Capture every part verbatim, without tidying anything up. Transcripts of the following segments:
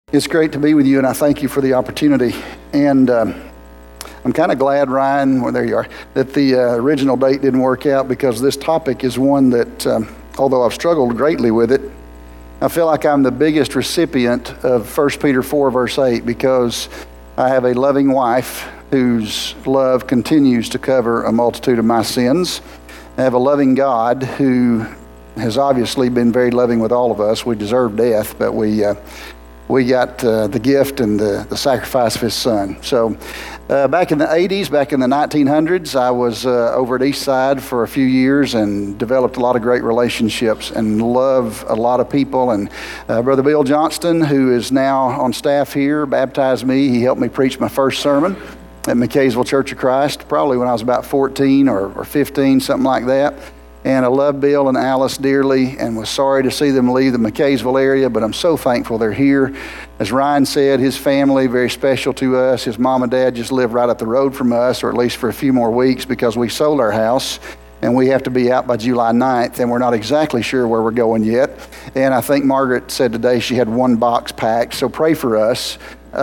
It's great to be with you, and I thank you for the opportunity. And um, I'm kind of glad, Ryan, well, there you are, that the uh, original date didn't work out, because this topic is one that, um, although I've struggled greatly with it, I feel like I'm the biggest recipient of First Peter four, verse eight, because I have a loving wife whose love continues to cover a multitude of my sins. I have a loving God who has obviously been very loving with all of us. We deserve death, but we uh, we got uh, the gift and the, the sacrifice of his son. So uh, back in the eighties, back in the nineteen hundreds, I was uh, over at Eastside for a few years and developed a lot of great relationships and love a lot of people. And uh, Brother Bill Johnston, who is now on staff here, baptized me. He helped me preach my first sermon at McKaysville Church of Christ, probably when I was about fourteen or, or fifteen, something like that. And I love Bill and Alice dearly and was sorry to see them leave the McKaysville area, but I'm so thankful they're here. As Ryan said, his family, very special to us. His mom and dad just live right up the road from us, or at least for a few more weeks, because we sold our house and we have to be out by July ninth, and we're not exactly sure where we're going yet. And I think Margaret said today she had one box packed, so pray for us.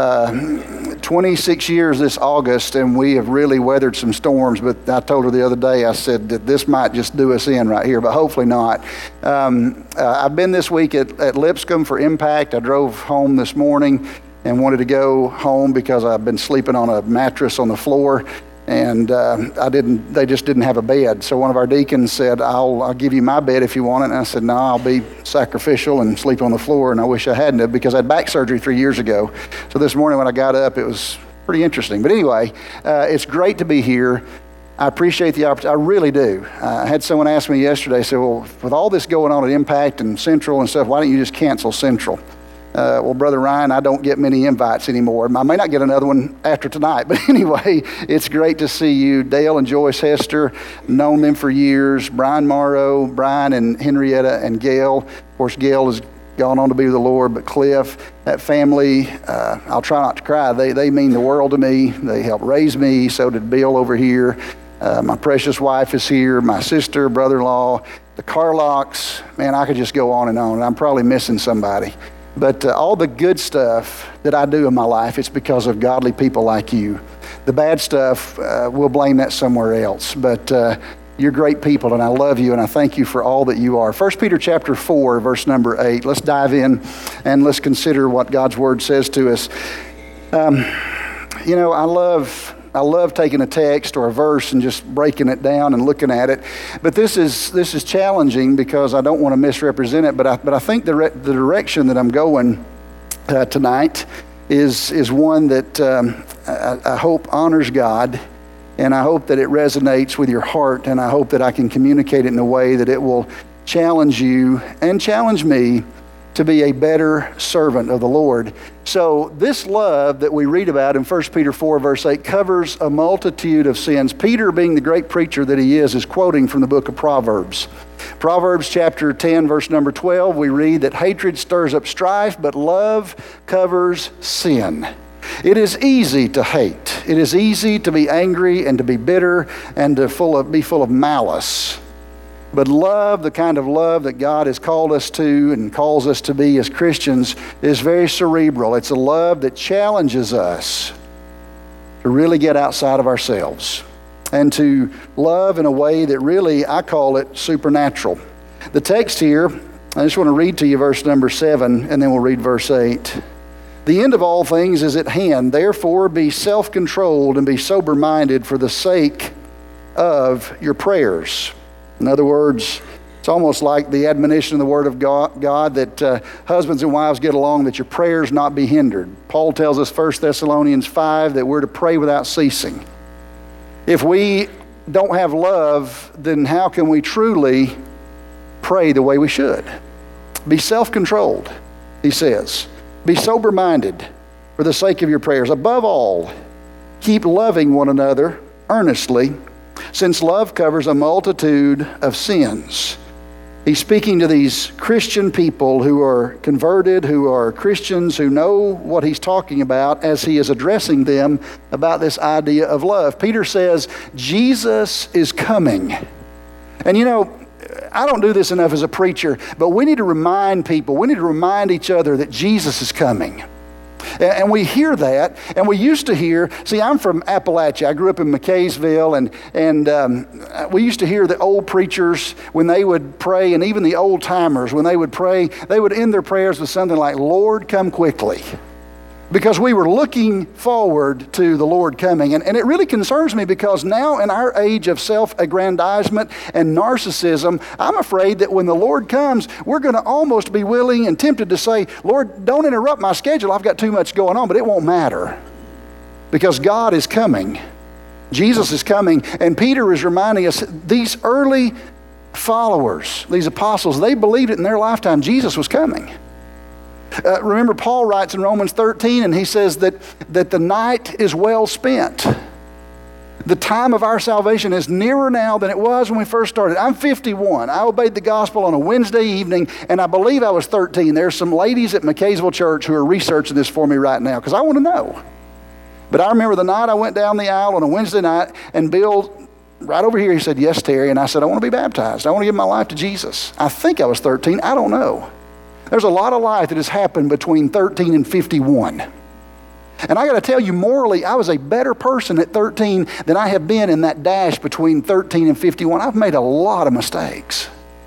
Uh, twenty-six years this August, and we have really weathered some storms, but I told her the other day, I said that this might just do us in right here, but hopefully not. Um, uh, I've been this week at, at Lipscomb for Impact. I drove home this morning and wanted to go home because I've been sleeping on a mattress on the floor, and uh, I didn't. They just didn't have a bed. So one of our deacons said, I'll, I'll give you my bed if you want it. And I said, no, I'll be sacrificial and sleep on the floor. And I wish I hadn't, because I had back surgery three years ago. So this morning when I got up, it was pretty interesting. But anyway, uh, it's great to be here. I appreciate the opportunity. I really do. Uh, I had someone ask me yesterday, said, well, with all this going on at Impact and Central and stuff, why don't you just cancel Central? Uh, well, Brother Ryan, I don't get many invites anymore. I may not get another one after tonight, but anyway, it's great to see you. Dale and Joyce Hester, known them for years. Brian Morrow, Brian and Henrietta and Gail. Of course, Gail has gone on to be with the Lord, but Cliff, that family, uh, I'll try not to cry. They, they mean the world to me. They helped raise me. So did Bill over here. Uh, my precious wife is here. My sister, brother-in-law, the Carlocks. Man, I could just go on and on, and I'm probably missing somebody. But uh, all the good stuff that I do in my life, it's because of godly people like you. The bad stuff, uh, we'll blame that somewhere else. But uh, you're great people, and I love you, and I thank you for all that you are. First Peter chapter four, verse number eight. Let's dive in, and let's consider what God's word says to us. Um, you know, I love... I love taking a text or a verse and just breaking it down and looking at it. But this is this is challenging because I don't want to misrepresent it. But I but I think the re- the direction that I'm going uh, tonight is is one that um, I, I hope honors God, and I hope that it resonates with your heart, and I hope that I can communicate it in a way that it will challenge you and challenge me to be a better servant of the Lord. So this love that we read about in First Peter four, verse eight, covers a multitude of sins. Peter, being the great preacher that he is, is quoting from the book of Proverbs. Proverbs chapter ten, verse number twelve, we read that hatred stirs up strife, but love covers sin. It is easy to hate. It is easy to be angry and to be bitter and to full of, be full of malice. But love, the kind of love that God has called us to and calls us to be as Christians, is very cerebral. It's a love that challenges us to really get outside of ourselves and to love in a way that really, I call it supernatural. The text here, I just want to read to you verse number seven, and then we'll read verse eight. The end of all things is at hand. Therefore, be self-controlled and be sober-minded for the sake of your prayers. In other words, it's almost like the admonition of the Word of God, God that uh, husbands and wives get along, that your prayers not be hindered. Paul tells us, First Thessalonians five, that we're to pray without ceasing. If we don't have love, then how can we truly pray the way we should? Be self-controlled, he says. Be sober-minded for the sake of your prayers. Above all, keep loving one another earnestly, since love covers a multitude of sins. He's speaking to these Christian people who are converted, who are Christians, who know what he's talking about as he is addressing them about this idea of love. Peter says, Jesus is coming. And you know, I don't do this enough as a preacher, but we need to remind people, we need to remind each other that Jesus is coming. And, and we hear that, and we used to hear, see, I'm from Appalachia. I grew up in McKaysville, and, and um, we used to hear the old preachers, when they would pray, and even the old timers, when they would pray, they would end their prayers with something like, Lord, come quickly. Because we were looking forward to the Lord coming. And, and it really concerns me because now in our age of self-aggrandizement and narcissism, I'm afraid that when the Lord comes, we're going to almost be willing and tempted to say, Lord, don't interrupt my schedule. I've got too much going on, but it won't matter because God is coming. Jesus is coming. And Peter is reminding us, these early followers, these apostles, they believed it in their lifetime. Jesus was coming. Uh, remember, Paul writes in Romans thirteen, and he says that, that the night is well spent. The time of our salvation is nearer now than it was when we first started. I'm fifty-one. I obeyed the gospel on a Wednesday evening, and I believe I was thirteen. There's some ladies at McKaysville Church who are researching this for me right now because I want to know. But I remember the night I went down the aisle on a Wednesday night, and Bill, right over here, he said, yes, Terry. And I said, I want to be baptized. I want to give my life to Jesus. I think I was thirteen. I don't know. There's a lot of life that has happened between thirteen and fifty-one. And I got to tell you, morally, I was a better person at thirteen than I have been in that dash between thirteen and fifty-one. I've made a lot of mistakes.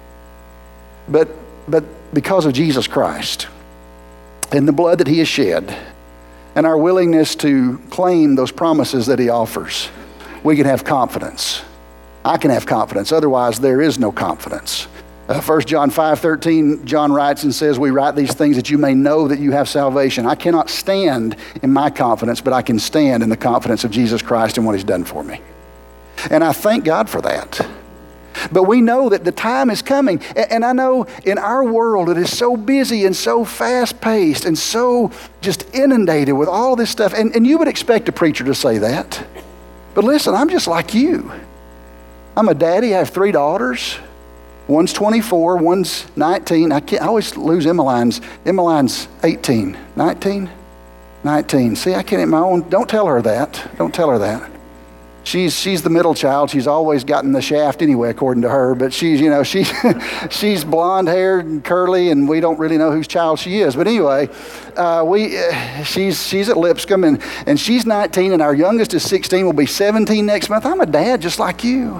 But, but because of Jesus Christ and the blood that he has shed and our willingness to claim those promises that he offers, we can have confidence. I can have confidence. Otherwise, there is no confidence. Uh, First John five thirteen, John writes and says, we write these things that you may know that you have salvation. I cannot stand in my confidence, but I can stand in the confidence of Jesus Christ and what he's done for me. And I thank God for that. But we know that the time is coming. And, and I know in our world it is so busy and so fast-paced and so just inundated with all this stuff. And, and you would expect a preacher to say that. But listen, I'm just like you. I'm a daddy. I have three daughters. One's twenty-four, one's nineteen. I can't I always lose Emmeline's. Emmeline's eighteen. nineteen? nineteen. See, I can't get my own. Don't tell her that. Don't tell her that. She's she's the middle child. She's always gotten the shaft anyway, according to her. But she's, you know, she, she's blonde-haired and curly, and we don't really know whose child she is. But anyway, uh, we uh, she's she's at Lipscomb, and, and she's nineteen, and our youngest is sixteen, will be seventeen next month. I'm a dad just like you.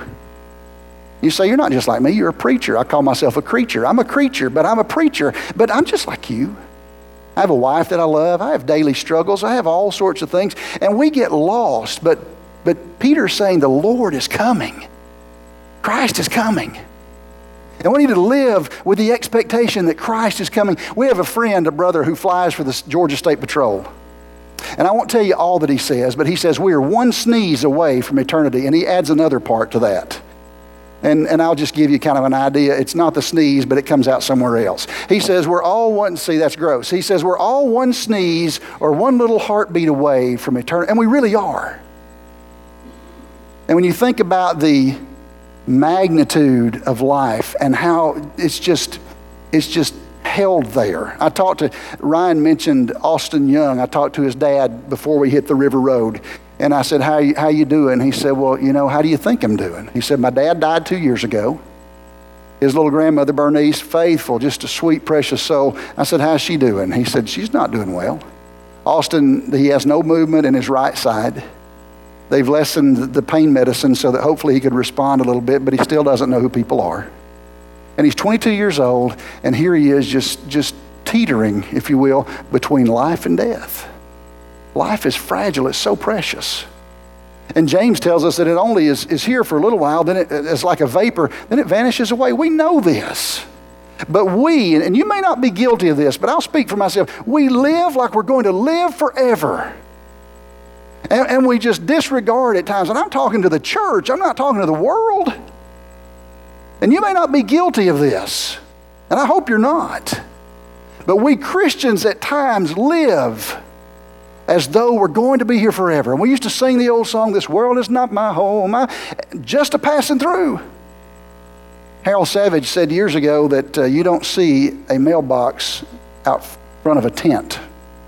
You say, you're not just like me, you're a preacher. I call myself a creature. I'm a creature, but I'm a preacher. But I'm just like you. I have a wife that I love. I have daily struggles. I have all sorts of things. And we get lost. But, but Peter's saying the Lord is coming. Christ is coming. And we need to live with the expectation that Christ is coming. We have a friend, a brother, who flies for the Georgia State Patrol. And I won't tell you all that he says, but he says we are one sneeze away from eternity. And he adds another part to that. And, and I'll just give you kind of an idea. It's not the sneeze, but it comes out somewhere else. He says we're all one, see, that's gross. He says we're all one sneeze or one little heartbeat away from eternity. And we really are. And when you think about the magnitude of life and how it's just, it's just held there. I talked to, Ryan mentioned Austin Young. I talked to his dad before we hit the River Road. And I said, how you, how you doing? He said, well, you know, how do you think I'm doing? He said, my dad died two years ago. His little grandmother, Bernice, faithful, just a sweet, precious soul. I said, how's she doing? He said, she's not doing well. Austin, he has no movement in his right side. They've lessened the pain medicine so that hopefully he could respond a little bit, but he still doesn't know who people are. And he's twenty-two years old, and here he is just, just teetering, if you will, between life and death. Life is fragile. It's so precious. And James tells us that it only is, is here for a little while, then it, it's like a vapor, then it vanishes away. We know this. But we, and you may not be guilty of this, but I'll speak for myself, we live like we're going to live forever. And, and we just disregard at times. And I'm talking to the church. I'm not talking to the world. And you may not be guilty of this. And I hope you're not. But we Christians at times live as though we're going to be here forever. And we used to sing the old song, this world is not my home, I, just a passing through. Harold Savage said years ago that uh, you don't see a mailbox out front of a tent.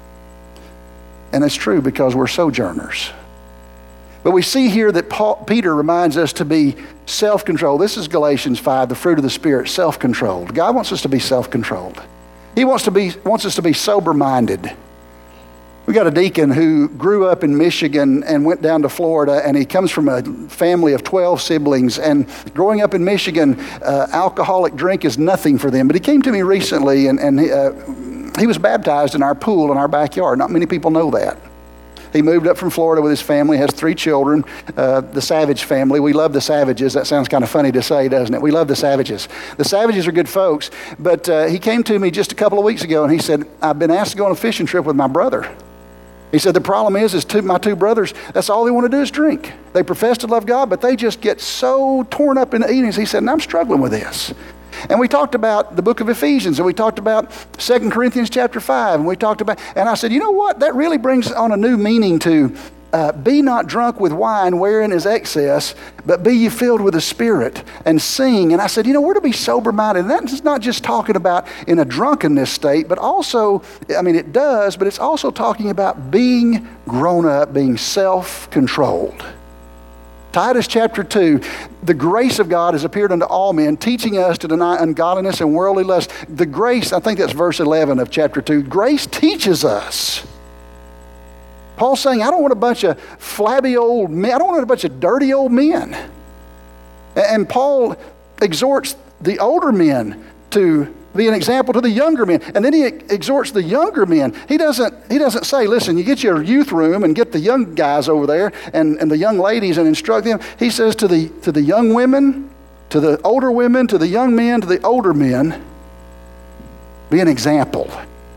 And it's true because we're sojourners. But we see here that Paul, Peter reminds us to be self-controlled. This is Galatians five, the fruit of the Spirit, self-controlled. God wants us to be self-controlled. He wants to be wants us to be sober-minded. We got a deacon who grew up in Michigan and went down to Florida, and he comes from a family of twelve siblings. And growing up in Michigan, uh, alcoholic drink is nothing for them. But he came to me recently, and, and he, uh, he was baptized in our pool in our backyard. Not many people know that. He moved up from Florida with his family, has three children, uh, the Savage family. We love the Savages. That sounds kind of funny to say, doesn't it? We love the Savages. The Savages are good folks. But uh, he came to me just a couple of weeks ago, and he said, I've been asked to go on a fishing trip with my brother. He said, the problem is, is two, my two brothers, that's all they want to do is drink. They profess to love God, but they just get so torn up in the evenings. He said, and I'm struggling with this. And we talked about the book of Ephesians, and we talked about Second Corinthians chapter five, and we talked about, and I said, you know what? That really brings on a new meaning to uh, be not drunk with wine wherein is excess, but be ye filled with the Spirit and sing. And I said, you know, we're to be sober-minded. And that's not just talking about in a drunkenness state, but also, I mean, it does, but it's also talking about being grown up, being self-controlled. Titus chapter two, the grace of God has appeared unto all men, teaching us to deny ungodliness and worldly lust. The grace, I think that's verse eleven of chapter two, grace teaches us. Paul's saying, I don't want a bunch of flabby old men. I don't want a bunch of dirty old men. And Paul exhorts the older men to be an example to the younger men. And then he exhorts the younger men. He doesn't, he doesn't say, listen, you get your youth room and get the young guys over there and, and the young ladies and instruct them. He says to the, to the young women, to the older women, to the young men, to the older men, be an example.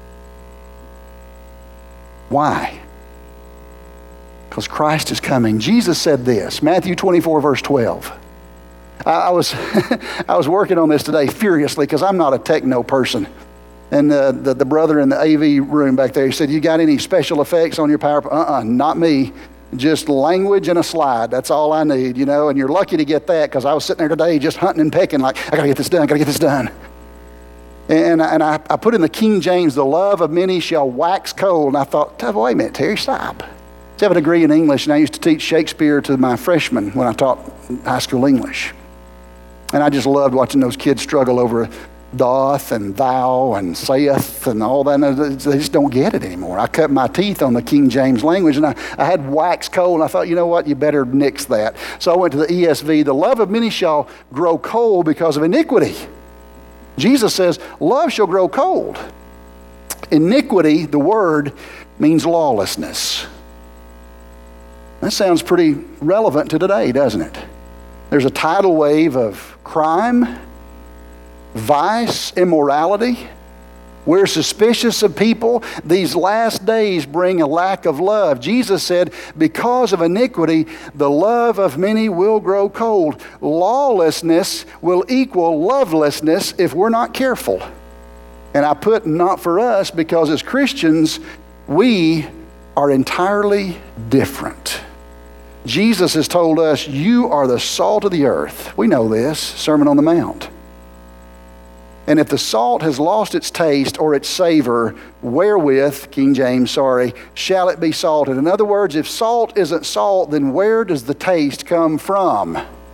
Why? Because Christ is coming. Jesus said this, Matthew twenty-four, verse twelve. I, I was I was working on this today furiously because I'm not a techno person. And uh, the, the brother in the A V room back there, he said, you got any special effects on your PowerPoint? Uh-uh, not me. Just language and a slide. That's all I need, you know. And you're lucky to get that because I was sitting there today just hunting and pecking like, I got to get this done, I got to get this done. And, and I, I put in the King James, the love of many shall wax cold. And I thought, wait a minute, Terry, stop. I have a degree in English, and I used to teach Shakespeare to my freshmen when I taught high school English. And I just loved watching those kids struggle over doth and thou and saith and all that. They just don't get it anymore. I cut my teeth on the King James language, and I, I had wax cold, and I thought, you know what, you better nix that. So I went to the E S V. The love of many shall grow cold because of iniquity. Jesus says, love shall grow cold. Iniquity, the word, means lawlessness. That sounds pretty relevant to today, doesn't it? There's a tidal wave of crime, vice, immorality. We're suspicious of people. These last days bring a lack of love. Jesus said, because of iniquity, the love of many will grow cold. Lawlessness will equal lovelessness if we're not careful. And I put not for us because as Christians, we are entirely different. Jesus has told us, you are the salt of the earth. We know this, Sermon on the Mount. And if the salt has lost its taste or its savor, wherewith, King James, sorry, shall it be salted? In other words, if salt isn't salt, then where does the taste come from?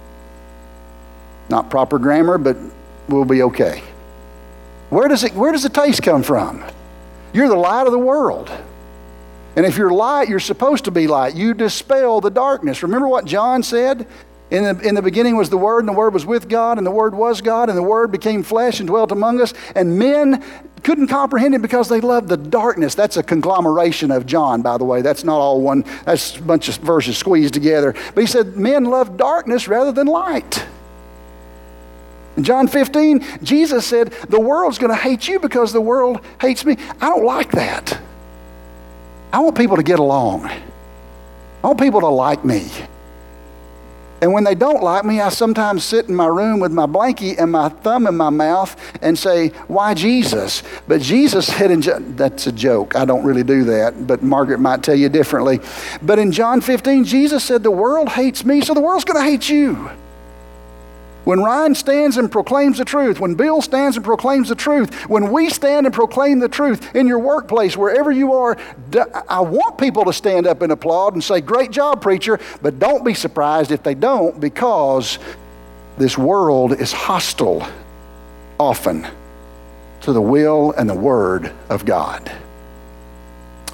Not proper grammar, but we'll be okay. Where does it, where does the taste come from? You're the light of the world. And if you're light, you're supposed to be light. You dispel the darkness. Remember what John said? In the, in the beginning was the Word, and the Word was with God, and the Word was God, and the Word became flesh and dwelt among us. And men couldn't comprehend it because they loved the darkness. That's a conglomeration of John, by the way. That's not all one. That's a bunch of verses squeezed together. But he said, men love darkness rather than light. In John fifteen, Jesus said, the world's going to hate you because the world hates me. I don't like that. I want people to get along. I want people to like me. And when they don't like me, I sometimes sit in my room with my blankie and my thumb in my mouth and say, why Jesus? But Jesus said, in jo- that's a joke. I don't really do that, but Margaret might tell you differently. But in John fifteen, Jesus said, the world hates me, so the world's going to hate you. When Ryan stands and proclaims the truth, when Bill stands and proclaims the truth, when we stand and proclaim the truth in your workplace, wherever you are, I want people to stand up and applaud and say, great job, preacher, but don't be surprised if they don't, because this world is hostile often to the will and the word of God.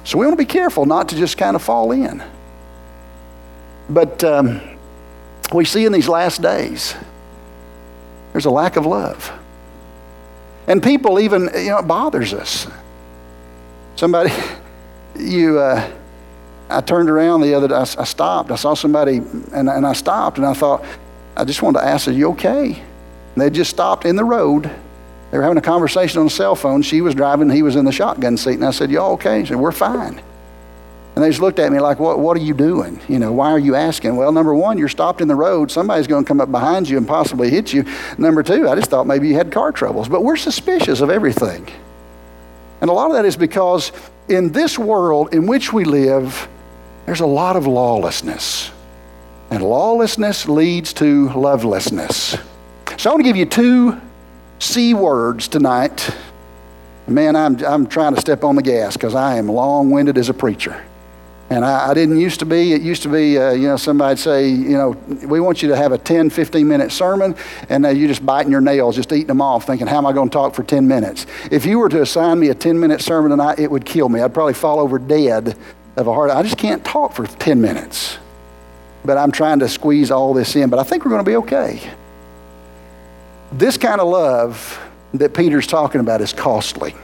So we want to be careful not to just kind of fall in. But um, we see in these last days, there's a lack of love. And people even, you know, it bothers us. Somebody, you, uh, I turned around the other day, I, I stopped. I saw somebody, and, and I stopped, and I thought, I just wanted to ask, are you okay? And they just stopped in the road. They were having a conversation on a cell phone. She was driving, he was in the shotgun seat, and I said, y'all okay? He said, we're fine. And they just looked at me like, what, what are you doing? You know, why are you asking? Well, number one, you're stopped in the road. Somebody's going to come up behind you and possibly hit you. Number two, I just thought maybe you had car troubles. But we're suspicious of everything. And a lot of that is because in this world in which we live, there's a lot of lawlessness. And lawlessness leads to lovelessness. So I want to give you two C words tonight. Man, I'm, I'm trying to step on the gas because I am long-winded as a preacher. And I, I didn't used to be. It used to be, uh, you know, somebody'd say, you know, we want you to have a ten, fifteen minute sermon, and uh, you're just biting your nails, just eating them off, thinking, how am I going to talk for ten minutes? If you were to assign me a ten minute sermon tonight, it would kill me. I'd probably fall over dead of a heart. I just can't talk for ten minutes. But I'm trying to squeeze all this in, but I think we're going to be okay. This kind of love that Peter's talking about is costly.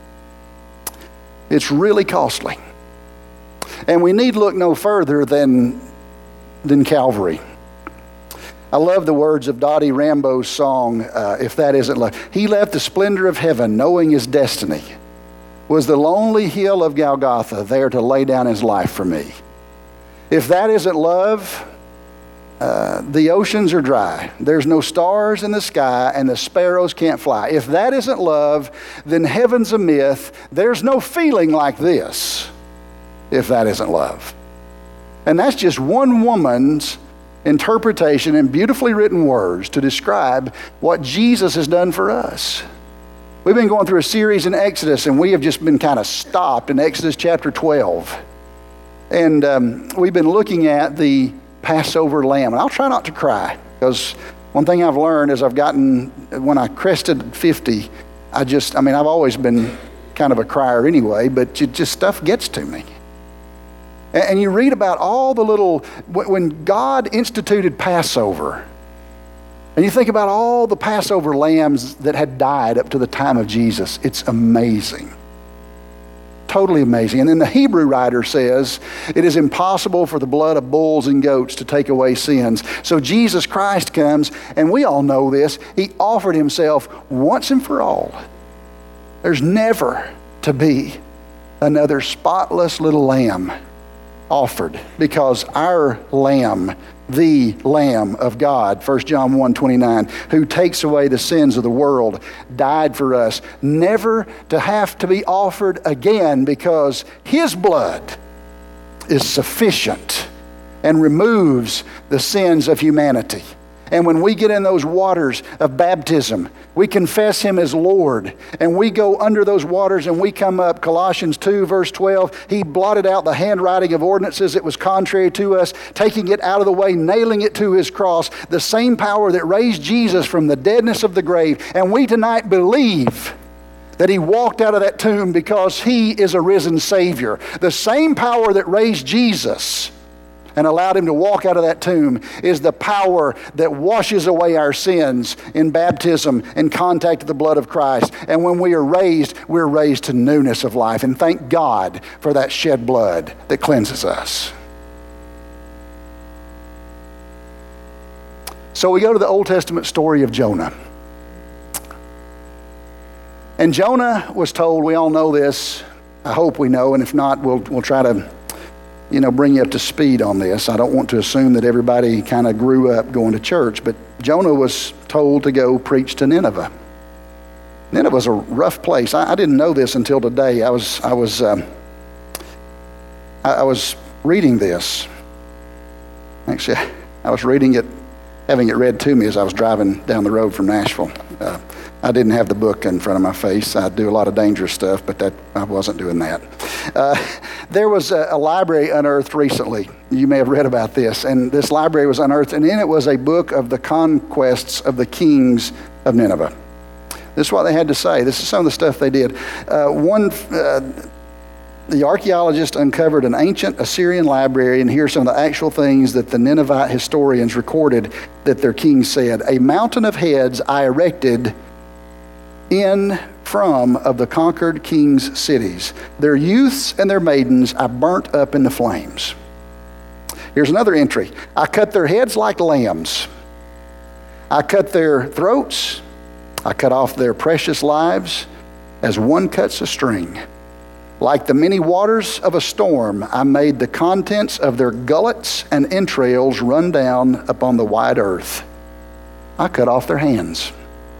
It's really costly. And we need look no further than, than Calvary. I love the words of Dottie Rambo's song, uh, If That Isn't Love. He left the splendor of heaven, knowing his destiny was the lonely hill of Golgotha, there to lay down his life for me. If that isn't love, uh, the oceans are dry. There's no stars in the sky, and the sparrows can't fly. If that isn't love, then heaven's a myth. There's no feeling like this, if that isn't love. And that's just one woman's interpretation in beautifully written words to describe what Jesus has done for us. We've been going through a series in Exodus, and we have just been kind of stopped in Exodus chapter twelve. And um, we've been looking at the Passover lamb. And I'll try not to cry, because one thing I've learned is I've gotten, when I crested fifty, I just, I mean, I've always been kind of a crier anyway, but it just stuff gets to me. And, and you read about all the little, when God instituted Passover, and you think about all the Passover lambs that had died up to the time of Jesus, it's amazing. Totally amazing. And then the Hebrew writer says, it is impossible for the blood of bulls and goats to take away sins. So Jesus Christ comes, and we all know this. He offered himself once and for all. There's never to be another spotless little lamb offered, because our lamb, the Lamb of God, First John one twenty-nine, who takes away the sins of the world, died for us, never to have to be offered again, because his blood is sufficient and removes the sins of humanity. And when we get in those waters of baptism, we confess him as Lord, and we go under those waters and we come up. Colossians two verse twelve, he blotted out the handwriting of ordinances that was contrary to us, taking it out of the way, nailing it to his cross. The same power that raised Jesus from the deadness of the grave. And we tonight believe that he walked out of that tomb because he is a risen Savior. The same power that raised Jesus and allowed him to walk out of that tomb is the power that washes away our sins in baptism and contact with the blood of Christ. And when we are raised, we're raised to newness of life. And thank God for that shed blood that cleanses us. So we go to the Old Testament story of Jonah. And Jonah was told, we all know this, I hope we know, and if not, we'll we'll try to you know, bring you up to speed on this. I don't want to assume that everybody kind of grew up going to church, but Jonah was told to go preach to Nineveh. Nineveh was a rough place. I, I didn't know this until today. I was I was um, I, I was reading this. Actually, I was reading it, having it read to me as I was driving down the road from Nashville. Uh, I didn't have the book in front of my face. I do a lot of dangerous stuff, but that I wasn't doing that. Uh, there was a, a library unearthed recently. You may have read about this. And this library was unearthed, and in it was a book of the conquests of the kings of Nineveh. This is what they had to say. This is some of the stuff they did. Uh, one, uh, the archaeologist uncovered an ancient Assyrian library, and here's some of the actual things that the Ninevite historians recorded that their king said. A mountain of heads I erected in from of the conquered king's cities. Their youths and their maidens I burnt up in the flames. Here's another entry. I cut their heads like lambs. I cut their throats. I cut off their precious lives as one cuts a string. Like the many waters of a storm, I made the contents of their gullets and entrails run down upon the wide earth. I cut off their hands.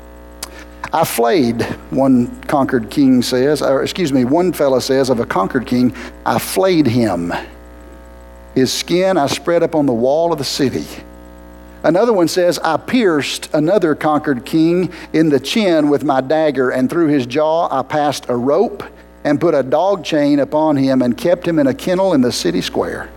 I flayed, one conquered king says, or excuse me, one fellow says of a conquered king, I flayed him. His skin I spread up on the wall of the city. Another one says, I pierced another conquered king in the chin with my dagger, and through his jaw I passed a rope and put a dog chain upon him and kept him in a kennel in the city square.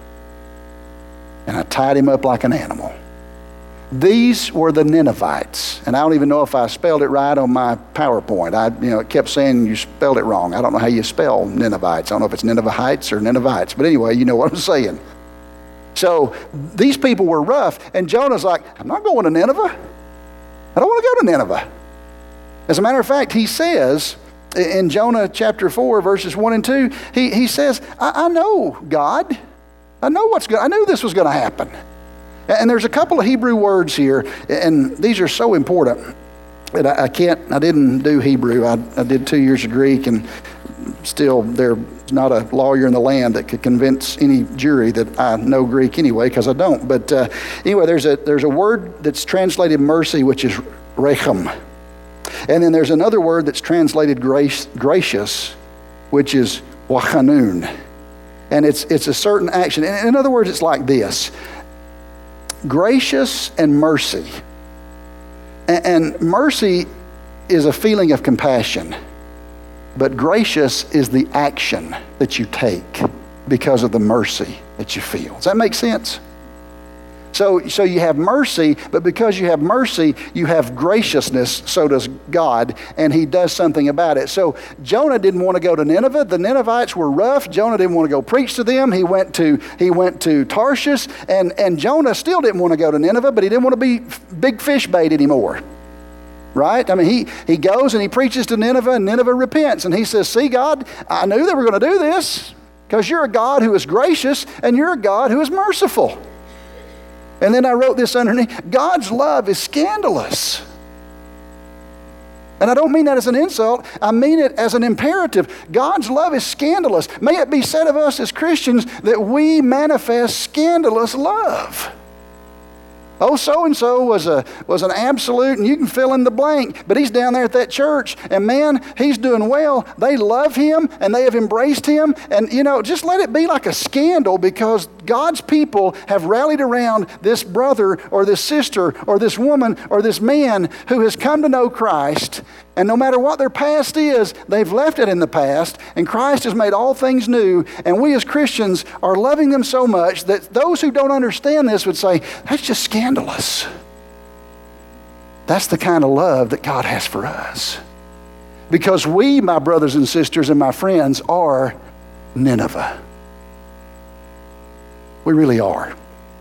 And I tied him up like an animal. These were the Ninevites. And I don't even know if I spelled it right on my PowerPoint. I, you know, it kept saying you spelled it wrong. I don't know how you spell Ninevites. I don't know if it's Ninevites or Ninevites. But anyway, you know what I'm saying. So these people were rough. And Jonah's like, I'm not going to Nineveh. I don't want to go to Nineveh. As a matter of fact, he says in Jonah chapter four, verses one and two, he, he says, I, I know God. I know what's good. I knew this was going to happen. And there's a couple of Hebrew words here, and these are so important that I, I can't, I didn't do Hebrew. I, I did two years of Greek, and still there's not a lawyer in the land that could convince any jury that I know Greek anyway, because I don't. But uh, anyway, there's a, there's a word that's translated mercy, which is rechem. And then there's another word that's translated grace, gracious, which is wachanun. And it's, it's a certain action. In, in other words, it's like this. Gracious and mercy. And, and mercy is a feeling of compassion, but gracious is the action that you take because of the mercy that you feel. Does that make sense? So, so you have mercy, but because you have mercy, you have graciousness, so does God, and he does something about it. So Jonah didn't want to go to Nineveh. The Ninevites were rough. Jonah didn't want to go preach to them. He went to he went to Tarshish, and, and Jonah still didn't want to go to Nineveh, but he didn't want to be big fish bait anymore. Right? I mean, he, he goes and he preaches to Nineveh, and Nineveh repents. And he says, see, God, I knew they were going to do this because you're a God who is gracious and you're a God who is merciful. And then I wrote this underneath, God's love is scandalous. And I don't mean that as an insult. I mean it as an imperative. God's love is scandalous. May it be said of us as Christians that we manifest scandalous love. Oh, so-and-so was a was an absolute, and you can fill in the blank, but he's down there at that church, and man, he's doing well. They love him, and they have embraced him, and, you know, just let it be like a scandal because God's people have rallied around this brother or this sister or this woman or this man who has come to know Christ, and no matter what their past is, they've left it in the past, and Christ has made all things new, and we as Christians are loving them so much that those who don't understand this would say, that's just scandalous. That's the kind of love that God has for us. Because we, my brothers and sisters and my friends, are Nineveh. We really are.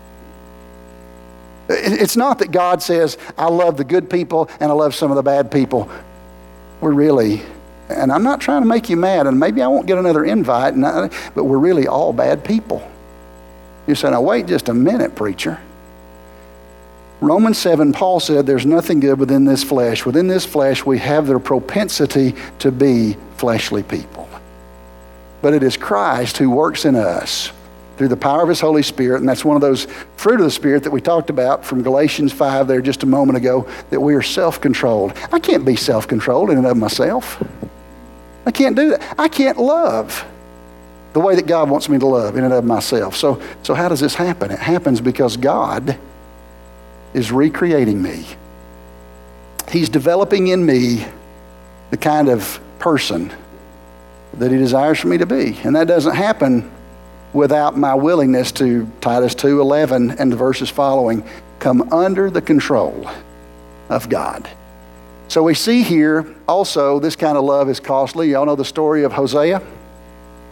It's not that God says, I love the good people and I love some of the bad people. We're really, and I'm not trying to make you mad, and maybe I won't get another invite, and I, but we're really all bad people. You say, now wait just a minute, preacher. Romans seven, Paul said, there's nothing good within this flesh. Within this flesh, we have the propensity to be fleshly people. But it is Christ who works in us through the power of his Holy Spirit, and that's one of those fruit of the Spirit that we talked about from Galatians five there just a moment ago, that we are self-controlled. I can't be self-controlled in and of myself. I can't do that. I can't love the way that God wants me to love in and of myself. So, so how does this happen? It happens because God is recreating me. He's developing in me the kind of person that he desires for me to be. And that doesn't happen without my willingness to, Titus two eleven and the verses following, come under the control of God. So we see here also this kind of love is costly. Y'all know the story of Hosea?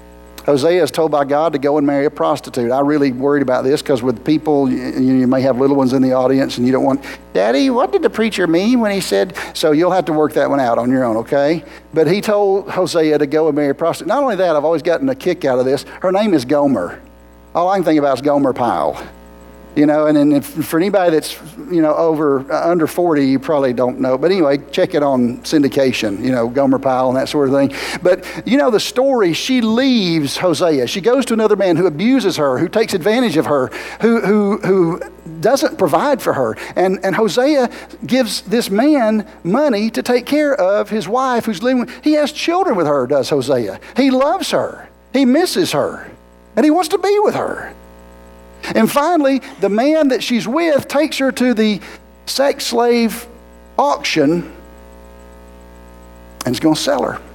Hosea is told by God to go and marry a prostitute. I really worried about this because with people, you, you may have little ones in the audience and you don't want, Daddy, what did the preacher mean when he said, so you'll have to work that one out on your own, okay? But he told Hosea to go and marry a prostitute. Not only that, I've always gotten a kick out of this. Her name is Gomer. All I can think about is Gomer Pyle. You know, and then if, for anybody that's, you know, over, uh, under forty, you probably don't know. But anyway, check it on syndication, you know, Gomer Pyle and that sort of thing. But, you know, the story, she leaves Hosea. She goes to another man who abuses her, who takes advantage of her, who who who doesn't provide for her. And, and Hosea gives this man money to take care of his wife who's living with, he has children with her, does Hosea. He loves her. He misses her. And he wants to be with her. And finally, the man that she's with takes her to the sex slave auction and is going to sell her.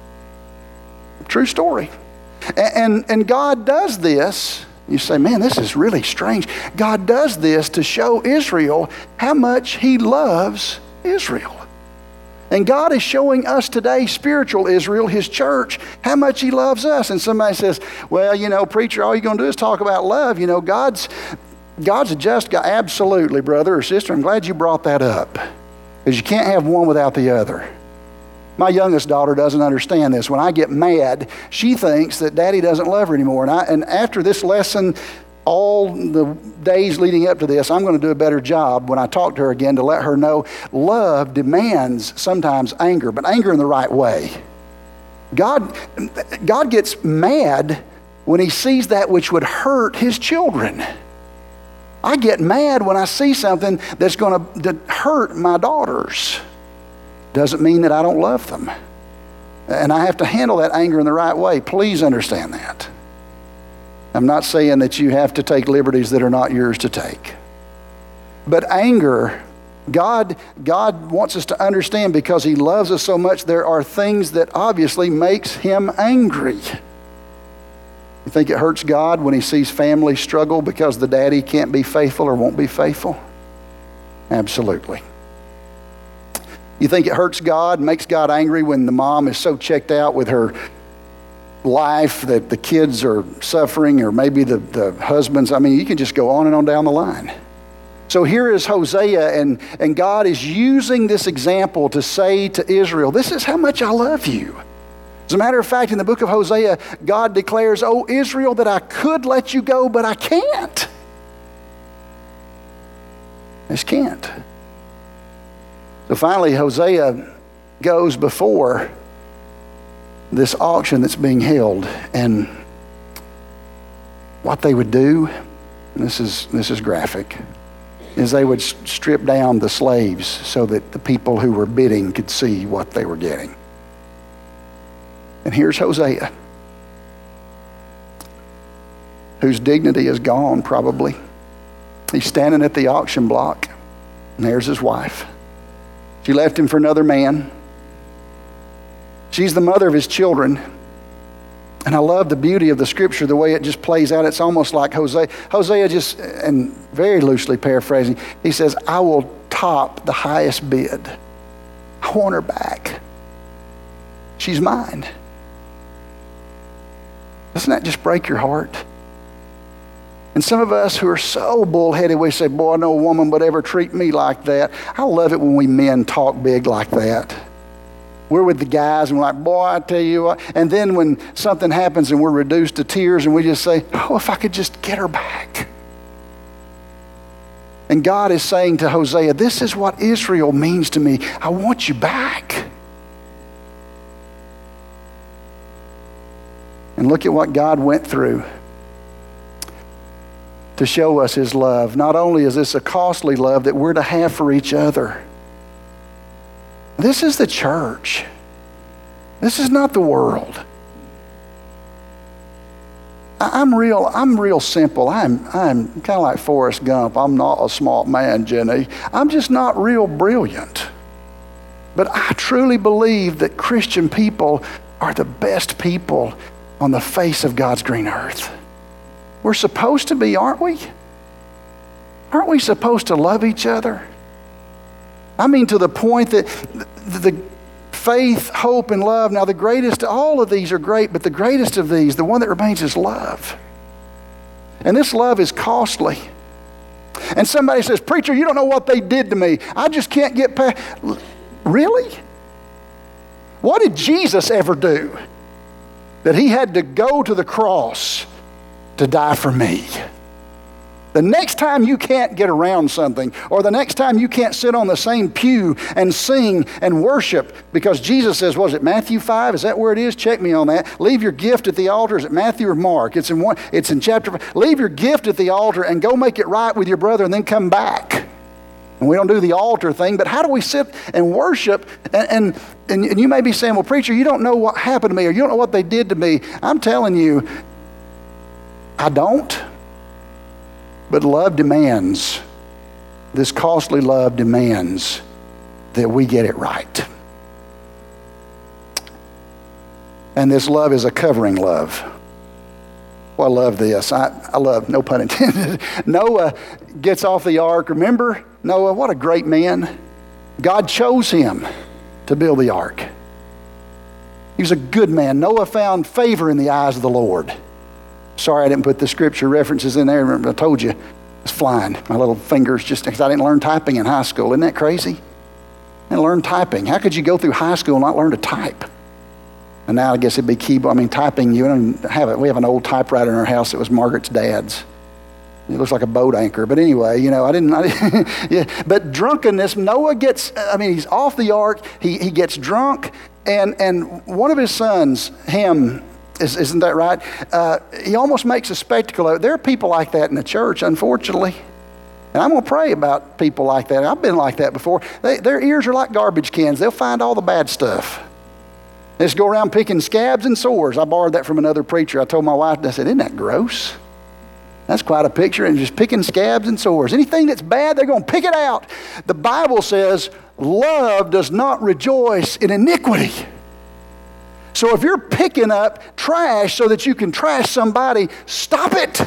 True story. And, and, and God does this. You say, man, this is really strange. God does this to show Israel how much he loves Israel. And God is showing us today, spiritual Israel, his church, how much he loves us. And somebody says, well, you know, preacher, all you're going to do is talk about love. You know, God's, God's a just God. Absolutely, brother or sister. I'm glad you brought that up. Because you can't have one without the other. My youngest daughter doesn't understand this. When I get mad, she thinks that Daddy doesn't love her anymore. And, I, and after this lesson, all the days leading up to this, I'm going to do a better job when I talk to her again to let her know love demands sometimes anger, but anger in the right way. God, God gets mad when he sees that which would hurt his children. I get mad when I see something that's going to hurt my daughters. Doesn't mean that I don't love them. And I have to handle that anger in the right way. Please understand that. I'm not saying that you have to take liberties that are not yours to take. But anger, God, God wants us to understand because he loves us so much, there are things that obviously makes him angry. You think it hurts God when he sees families struggle because the daddy can't be faithful or won't be faithful? Absolutely. You think it hurts God, makes God angry when the mom is so checked out with her life that the kids are suffering, or maybe the, the husbands? I mean, you can just go on and on down the line. So here is Hosea, and, and God is using this example to say to Israel, this is how much I love you. As a matter of fact, in the book of Hosea, God declares, oh, Israel, that I could let you go, but I can't. I just can't. So finally, Hosea goes before this auction that's being held, and what they would do, and this is this is graphic, is they would strip down the slaves so that the people who were bidding could see what they were getting. And here's Hosea, whose dignity is gone probably. He's standing at the auction block, and there's his wife. She left him for another man. She's the mother of his children. And I love the beauty of the scripture, the way it just plays out. It's almost like Hosea. Hosea just, and very loosely paraphrasing, he says, I will top the highest bid. I want her back. She's mine. Doesn't that just break your heart? And some of us who are so bullheaded, we say, boy, no woman would ever treat me like that. I love it when we men talk big like that. We're with the guys and we're like, boy, I tell you what. And then when something happens and we're reduced to tears and we just say, oh, if I could just get her back. And God is saying to Hosea, this is what Israel means to me. I want you back. And look at what God went through to show us his love. Not only is this a costly love that we're to have for each other. This is the church. This is not the world. I'm real, I'm real simple. I'm, I'm kind of like Forrest Gump. I'm not a smart man, Jenny. I'm just not real brilliant. But I truly believe that Christian people are the best people on the face of God's green earth. We're supposed to be, aren't we? Aren't we supposed to love each other? I mean, to the point that the faith, hope, and love. Now the greatest, all of these are great, but the greatest of these, the one that remains, is love. And this love is costly. And somebody says, preacher, you don't know what they did to me. I just can't get past. Really? What did Jesus ever do that he had to go to the cross to die for me? The next time you can't get around something, or the next time you can't sit on the same pew and sing and worship, because Jesus says, was it Matthew five? Is that where it is? Check me on that. Leave your gift at the altar. Is it Matthew or Mark? It's in one. It's in chapter five. Leave your gift at the altar and go make it right with your brother and then come back. And we don't do the altar thing, but how do we sit and worship? And, and, and you may be saying, well, preacher, you don't know what happened to me, or you don't know what they did to me. I'm telling you, I don't. But love demands, this costly love demands that we get it right. And this love is a covering love. Well, I love this. I, I love, no pun intended. Noah gets off the ark. Remember Noah? What a great man. God chose him to build the ark. He was a good man. Noah found favor in the eyes of the Lord. Sorry I didn't put the scripture references in there. Remember, I told you, it's flying. My little fingers just, because I didn't learn typing in high school. Isn't that crazy? I didn't learn typing. How could you go through high school and not learn to type? And now I guess it'd be keyboard. I mean, typing, you don't have it. We have an old typewriter in our house that was Margaret's dad's. It looks like a boat anchor. But anyway, you know, I didn't, I didn't yeah. But drunkenness, Noah gets, I mean, he's off the ark. He, he gets drunk. And, and one of his sons, Ham, Is, isn't that right? Uh, he almost makes a spectacle of it. There are people like that in the church, unfortunately. And I'm going to pray about people like that. I've been like that before. They, their ears are like garbage cans. They'll find all the bad stuff. They just go around picking scabs and sores. I borrowed that from another preacher. I told my wife, I said, isn't that gross? That's quite a picture. And just picking scabs and sores. Anything that's bad, they're going to pick it out. The Bible says, love does not rejoice in iniquity. So if you're picking up trash so that you can trash somebody, stop it.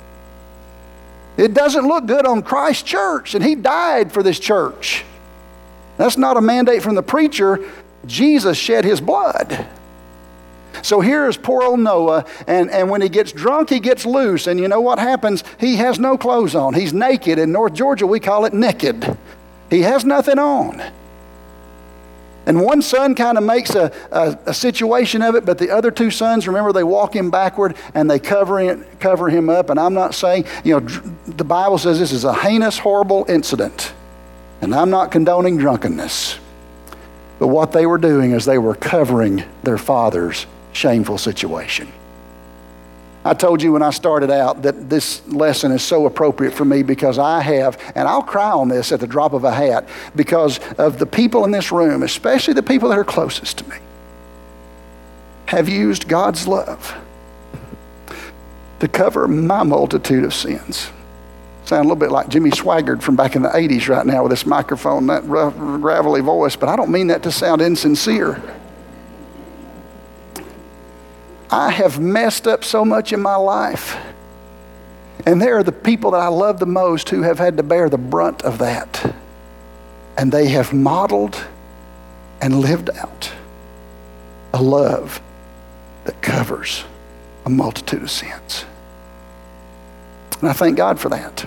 It doesn't look good on Christ's church, and he died for this church. That's not a mandate from the preacher. Jesus shed his blood. So here's poor old Noah, and, and when he gets drunk, he gets loose. And you know what happens? He has no clothes on. He's naked. In North Georgia, we call it naked. He has nothing on. And one son kind of makes a, a, a situation of it, but the other two sons, remember, they walk him backward and they cover him, cover him up. And I'm not saying, you know, dr- the Bible says this is a heinous, horrible incident. And I'm not condoning drunkenness. But what they were doing is they were covering their father's shameful situation. I told you when I started out that this lesson is so appropriate for me because I have, and I'll cry on this at the drop of a hat, because of the people in this room, especially the people that are closest to me, have used God's love to cover my multitude of sins. Sound a little bit like Jimmy Swaggart from back in the eighties right now with this microphone, that rough, gravelly voice, but I don't mean that to sound insincere. I have messed up so much in my life. And there are the people that I love the most who have had to bear the brunt of that. And they have modeled and lived out a love that covers a multitude of sins. And I thank God for that.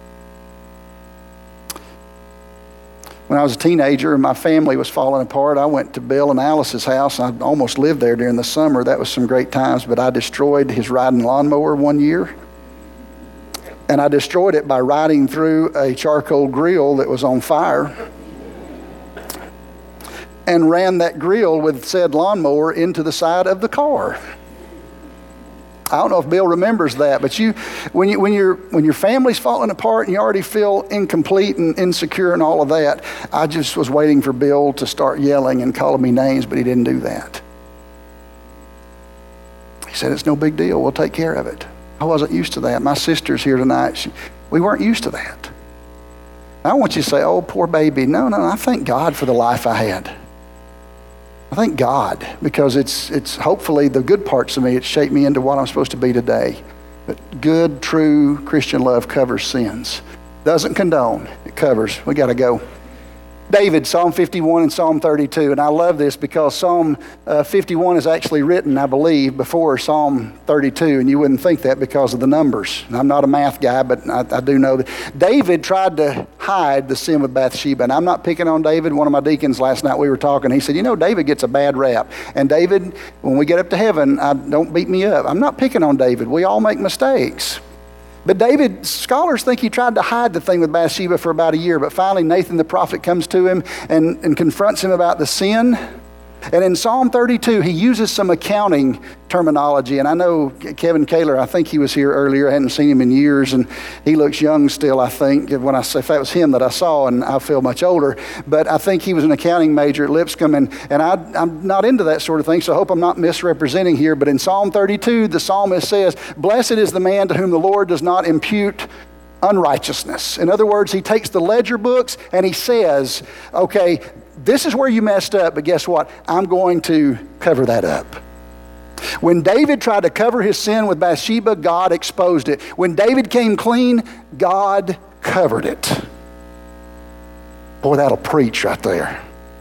When I was a teenager and my family was falling apart, I went to Bill and Alice's house. I almost lived there during the summer. That was some great times, but I destroyed his riding lawnmower one year. And I destroyed it by riding through a charcoal grill that was on fire and ran that grill with said lawnmower into the side of the car. I don't know if Bill remembers that, but you, when you, when your when your family's falling apart and you already feel incomplete and insecure and all of that, I just was waiting for Bill to start yelling and calling me names, but he didn't do that. He said, "It's no big deal. We'll take care of it." I wasn't used to that. My sister's here tonight. She, we weren't used to that. I want you to say, "Oh, poor baby." No, no. I thank God for the life I had. I thank God, because it's it's hopefully the good parts of me, it's shaped me into what I'm supposed to be today. But good, true Christian love covers sins. Doesn't condone, it covers. We got to go. David, Psalm fifty-one and Psalm thirty-two. And I love this because Psalm uh, fifty-one is actually written, I believe, before Psalm thirty-two. And you wouldn't think that because of the numbers. I'm not a math guy, but I, I do know that David tried to hide the sin with Bathsheba. And I'm not picking on David. One of my deacons last night, we were talking. He said, you know, David gets a bad rap. And David, when we get up to heaven, I, don't beat me up. I'm not picking on David. We all make mistakes. But David, scholars think he tried to hide the thing with Bathsheba for about a year, but finally Nathan the prophet comes to him and, and confronts him about the sin. And in Psalm thirty-two, he uses some accounting terminology. And I know Kevin Kaler, I think he was here earlier. I hadn't seen him in years, and he looks young still, I think, when I say if that was him that I saw, and I feel much older. But I think he was an accounting major at Lipscomb, and, and I, I'm not into that sort of thing, so I hope I'm not misrepresenting here. But in Psalm thirty-two, the psalmist says, "Blessed is the man to whom the Lord does not impute unrighteousness." In other words, he takes the ledger books and he says, okay, this is where you messed up, but guess what? I'm going to cover that up. When David tried to cover his sin with Bathsheba, God exposed it. When David came clean, God covered it. Boy, that'll preach right there.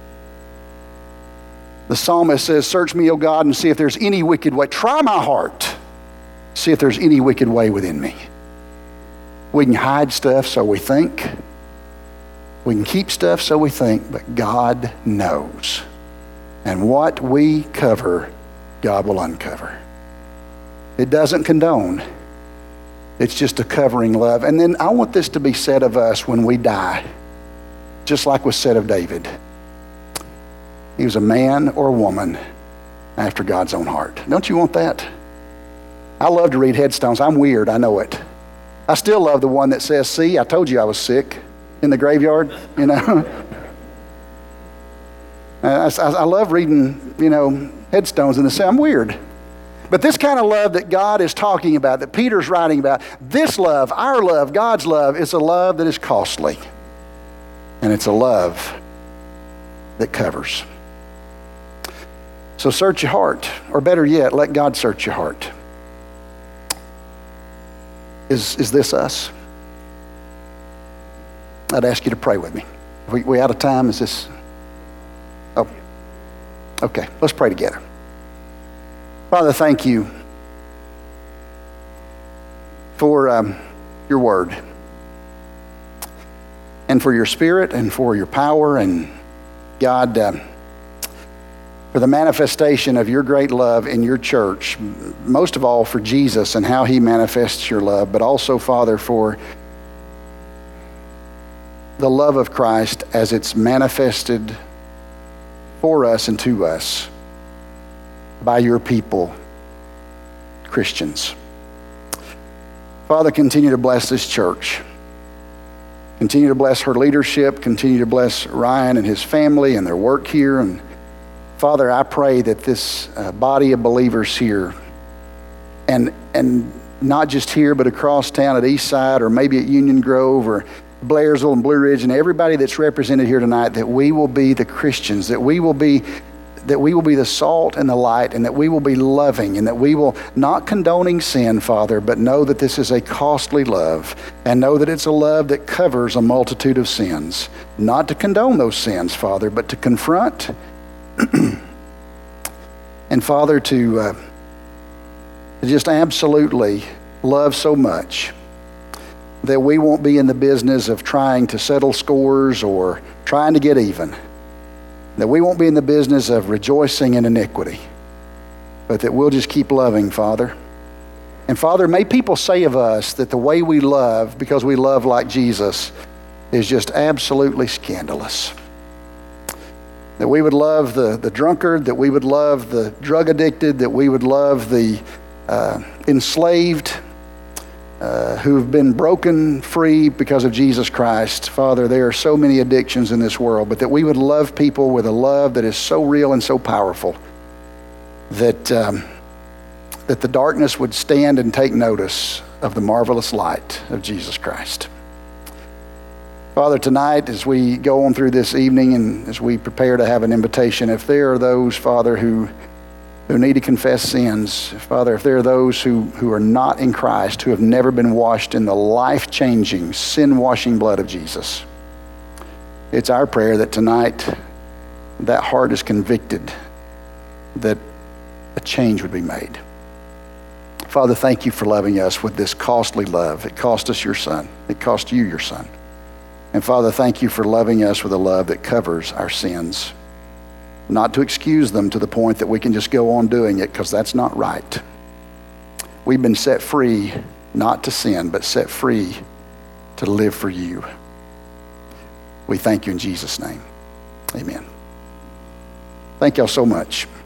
The psalmist says, "Search me, O God, and see if there's any wicked way. Try my heart. See if there's any wicked way within me." We can hide stuff so we think. We can keep stuff so we think, but God knows. And what we cover, God will uncover. It doesn't condone. It's just a covering love. And then I want this to be said of us when we die, just like was said of David. He was a man or a woman after God's own heart. Don't you want that? I love to read headstones. I'm weird, I know it. I still love the one that says, "See, I told you I was sick," in the graveyard, you know. I, I, I love reading, you know, headstones, and they say I'm weird. But this kind of love that God is talking about, that Peter's writing about, this love, our love, God's love, is a love that is costly. And it's a love that covers. So search your heart, or better yet, let God search your heart. Is, is this us? I'd ask you to pray with me. Are we, we out of time? Is this? Oh, okay. Let's pray together. Father, thank you for um, your word, and for your spirit, and for your power, and God, uh, for the manifestation of your great love in your church, most of all for Jesus and how he manifests your love, but also, Father, for the love of Christ as it's manifested for us and to us by your people, Christians. Father, continue to bless this church. Continue to bless her leadership. Continue to bless Ryan and his family and their work here. And Father, I pray that this uh, body of believers here, and and not just here, but across town at Eastside, or maybe at Union Grove, or Blairsville and Blue Ridge, and everybody that's represented here tonight, that we will be the Christians, that we will be that we will be the salt and the light, and that we will be loving, and that we will not condoning sin, Father, but know that this is a costly love, and know that it's a love that covers a multitude of sins. Not to condone those sins, Father, but to confront and, Father, to, uh, to just absolutely love so much that we won't be in the business of trying to settle scores or trying to get even. That we won't be in the business of rejoicing in iniquity, but that we'll just keep loving, Father. And Father, may people say of us that the way we love, because we love like Jesus, is just absolutely scandalous. That we would love the, the drunkard, that we would love the drug addicted, that we would love the uh, enslaved, Uh, who have been broken free because of Jesus Christ. Father, there are so many addictions in this world, but that we would love people with a love that is so real and so powerful that, um, that the darkness would stand and take notice of the marvelous light of Jesus Christ. Father, tonight as we go on through this evening and as we prepare to have an invitation, if there are those, Father, who who need to confess sins. Father, if there are those who, who are not in Christ, who have never been washed in the life-changing, sin-washing blood of Jesus, It's our prayer that tonight that heart is convicted, that a change would be made. Father, thank you for loving us with this costly love. It cost us your son. It cost you your son. And Father, thank you for loving us with a love that covers our sins. Not to excuse them to the point that we can just go on doing it, because that's not right. We've been set free not to sin, but set free to live for you. We thank you in Jesus' name. Amen. Thank y'all so much.